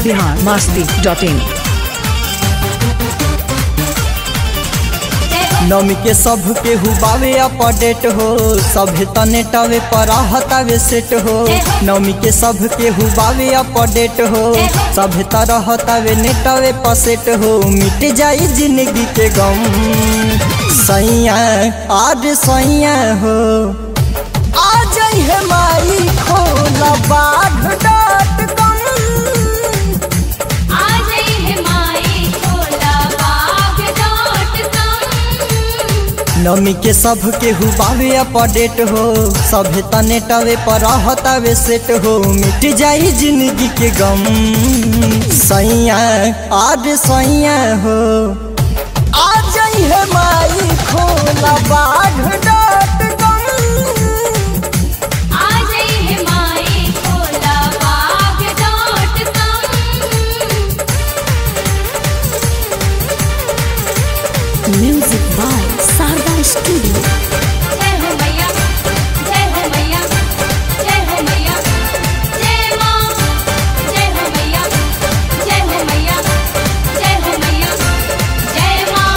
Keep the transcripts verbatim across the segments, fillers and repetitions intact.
बिहार मस्ती डॉट इन। नमी के सब के हुबावे अपडेट हो, सभे तने टवे पर हतावे सेट हो। नमी के सब के हुबावे अपडेट हो, सभे तरह हतावे नेटवे पर सेट हो। मिट जाई जिंदगी के गम सैया आज सैया हो, आ जाई है माई खोला बाढ़ डॉट कॉम। नमी के सब के हुबावे अपडेट हो, सभे तने टवे पर हतावे सेट हो। मिट जाई जिंदगी के गम सैया आज सैया हो, आ जाई है माई खोला बाढ़ dot com. Music by Sharda studio. जय हो मैया, जय हो मैया, जय हो मैया, जय मां। जय हो मैया, जय हो मैया, जय हो मैया, जय मां।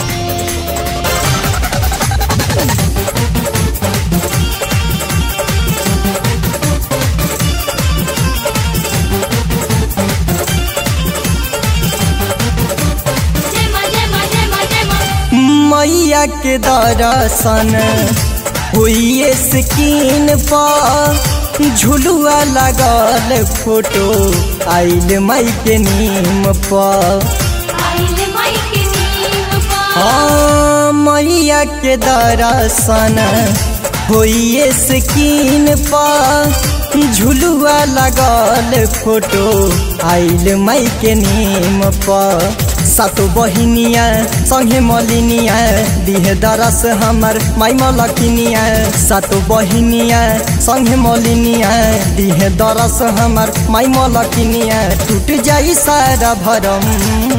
जय मां, जय मां, जय मां, जय मां। मैया के दर्शन हुई स्क्रीन पर, झुलुआ लगल फोटो आइल माई के नीम पर। आइल माई के नीम पर। हाँ मैया के दर्शन हुई स्क्रीन पर, झुलुआ लगल फोटो आइल माई के नीम पर। सातो बहिनिया संगे मलिनिया दिहे दरस हमर माई मलकिनिया। सातो बहिनिया संगे मलिनिया दिहे दरस हमर माई मलकिनिया। टूट जाई सारा भरम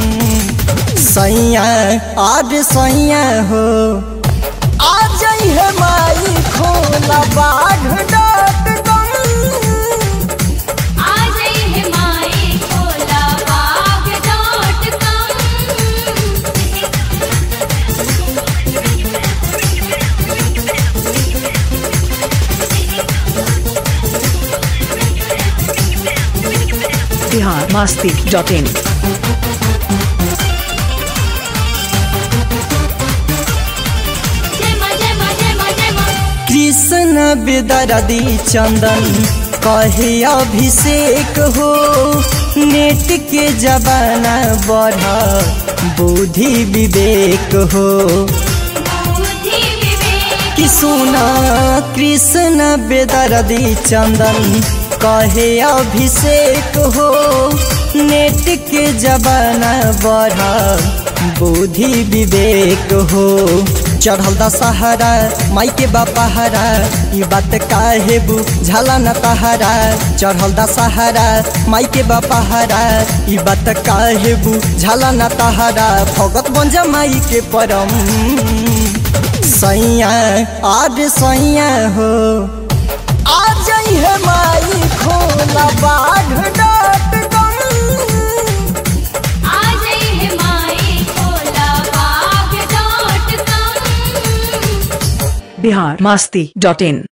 सैया आज सैया हो, आ जाई है माई खोला बाढ़ डॉट कॉम। बिहार मस्ती डॉट इन। कृष्ण बेदर्दी चंदन कहे अभिषेक हो, नेट के जमाना बढ़ा बुद्धि विवेक हो। कि सुना कृष्ण बेदर्दी चंदन कहे अभिषेक हो, नेट के जमाना बढ़ा बुद्धि विवेक हो। चढ़ल दशहरा माई के बापहरा, ई बात काहे बुझाला न तहरा। चढ़ल दशहरा माई के बापहरा, ई बात काहे बुझाला न तहरा। भगत बन जा माई के परम सैया आज सैया हो, आ जाई है माई खोला बाढ़ डॉट कॉम। बिहार मस्ती डॉट इन।